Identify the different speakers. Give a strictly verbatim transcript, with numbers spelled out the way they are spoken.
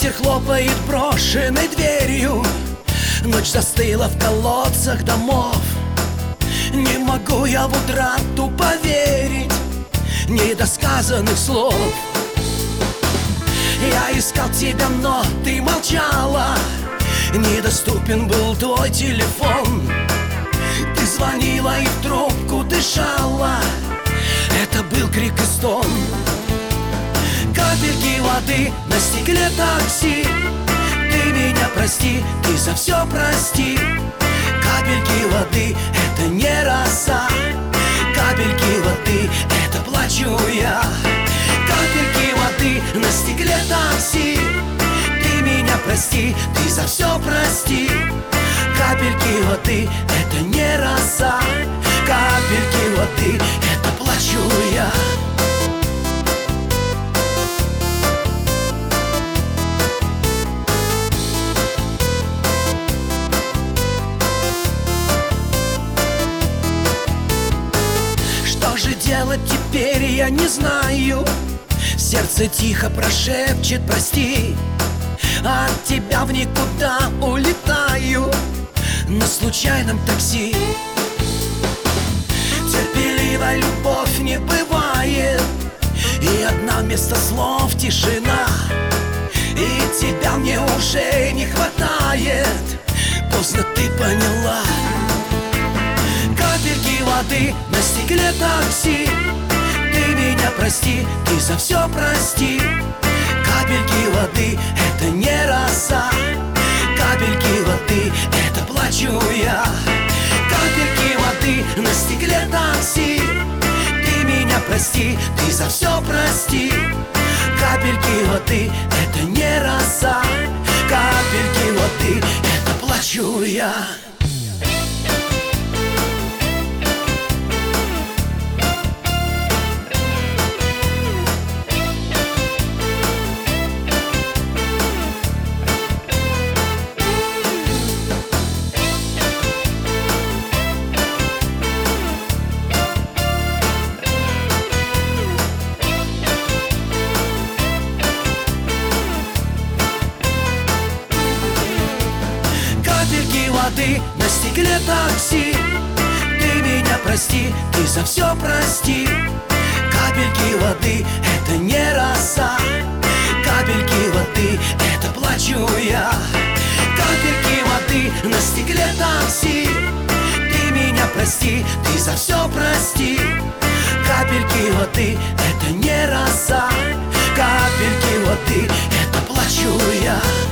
Speaker 1: Ветер хлопает брошенной дверью, ночь застыла в колодцах домов. Не могу я в утрату поверить недосказанных слов. Я искал тебя, но ты молчала, недоступен был твой телефон. Ты звонила и в трубку дышала, это был крик и стон. Капельки воды на стекле такси, ты меня прости, ты за все прости. Капельки воды — это не роса, капельки воды — это плачу я. Капельки воды на стекле такси, ты меня прости, ты за все прости. Капельки воды — это не роса, капельки воды — это плачу я. Что же делать теперь, я не знаю. Сердце тихо прошепчет прости, а от тебя в никуда улетаю на случайном такси. Терпеливая любовь не бывает, и одна вместо слов тишина. И тебя мне уже не хватает, поздно ты поняла. Капельки воды на стекле такси, ты меня прости, ты за все прости. Капельки воды — это не роса, капельки воды — это плачу я. Капельки воды на стекле такси, ты меня прости, ты за все прости. Капельки воды — это не роса, капельки воды — это плачу я. Капельки воды на стекле такси, ты меня прости, ты за все прости. Капельки воды — это не роса, капельки воды — это плачу я. Капельки воды на стекле такси, ты меня прости, ты за все прости. Капельки воды — это не роса, капельки воды — это плачу я.